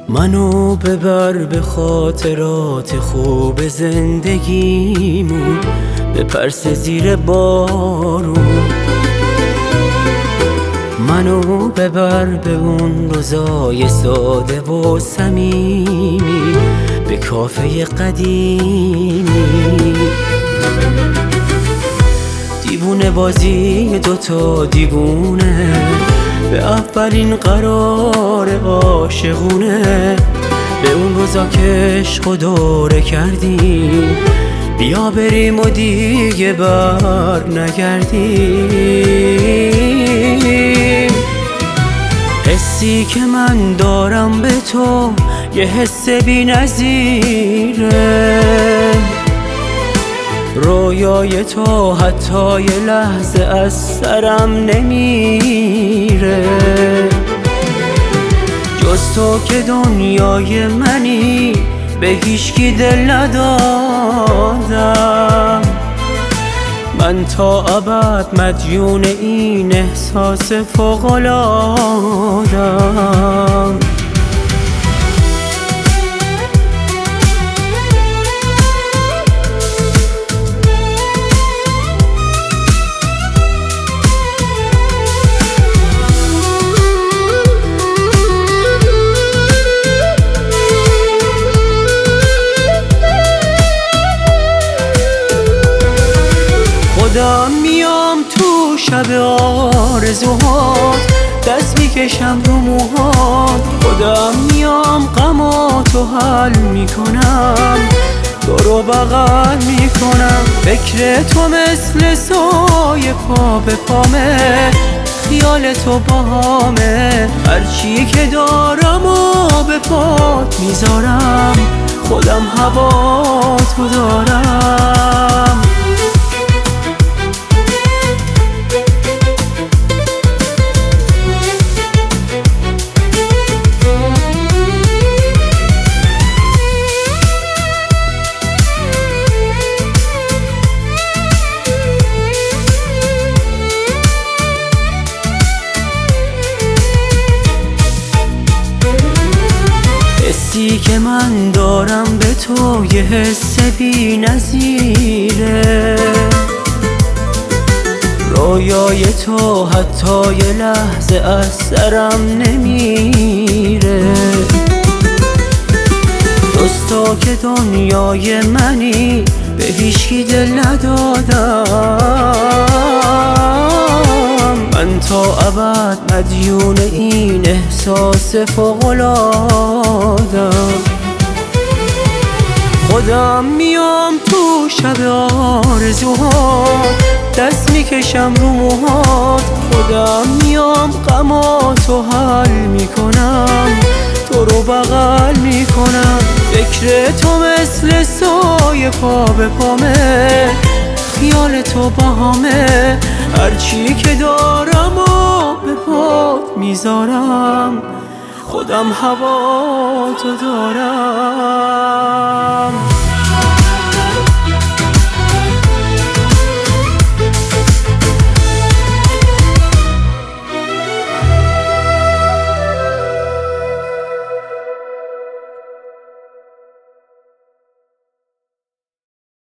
منو ببر به خاطرات خوب زندگیمون، به پرس زیر بارون. منو ببر به اون روزای ساده و صمیمی، به کافه قدیمی. دیوونه بازی دوتا دیوونه، به اولین قرار عاشقونه. به اون روزا که عشق و دوره کردیم، بیا بریم و دیگه بر نگردیم. حسی که من دارم به تو یه حس بی نظیره، رویای تو حتی یه لحظه از سرم نمیره. جز تو که دنیای منی، به هیچکی دل ندادم. من تا ابد مدیون این احساس فوق‌العاده‌ام. خودم میام تو شب آرزوهات، دست میکشم رو موهات. خودم میام غماتو حل میکنم، تو رو بغل میکنم. فکر تو مثل سایه پا به پامه، خیال تو باهامه. هرچی که دارم و به پات میذارم، خودم هوا تو دارم. حسی که من دارم به تو یه حس بی نظیره، رویای تو حتی یه لحظه از سرم نمیره. جز تو که دنیای منی، به هیچکی دل ندادم. من تا ابد مدیون این احساس فوق‌العاده‌ام. خودم میام تو شب آرزوهات، دست میکشم رو موهات. خودم میام غماتو حل میکنم، تو رو بغل میکنم. فکر تو مثل سایه پا به پامه، خیال تو باهامه. هرچی که دارم و به پات میذارم، خودم هوا تو دارم.